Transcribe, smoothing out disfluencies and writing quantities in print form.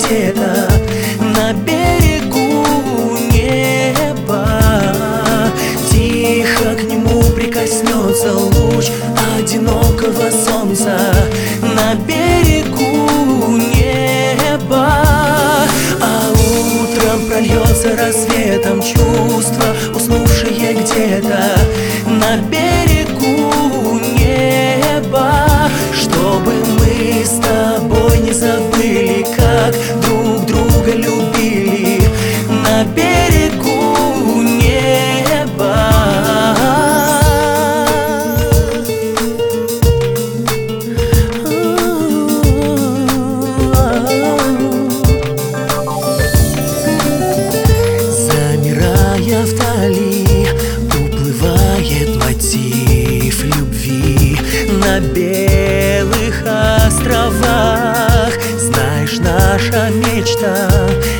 где-то на берегу неба. Тихо к нему прикоснется луч одинокого солнца на берегу неба. А утром прольется рассветом чувство, уснувшее где-то на берегу неба. Чтобы мы с тобой не забыли, как друг друга любили на берегу неба. Замирая вдали, уплывает мотив любви на белых островах. Знаешь, наша мечта